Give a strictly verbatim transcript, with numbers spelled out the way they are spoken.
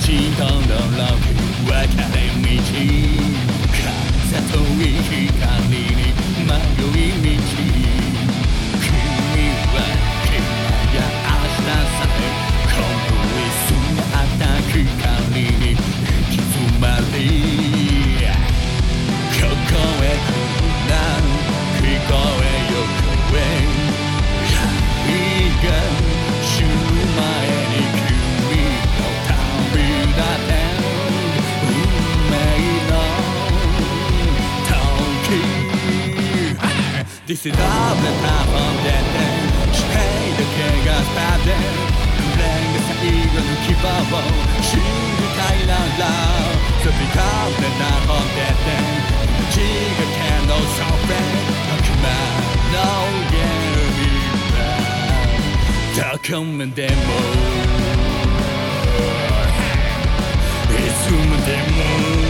とのろく分かれ道風とい光に迷い道君は君や明日さえこの姿光に行き詰まりここへ来るな聞こえよ声愛が死ぬ前に君の旅立て運命の時 This is all the time of the day 地平だけがスターで紅が最後の希望を信じたいなら飛び込んでな本で命がけのソフェ悪魔の夢どこまでもいつまでも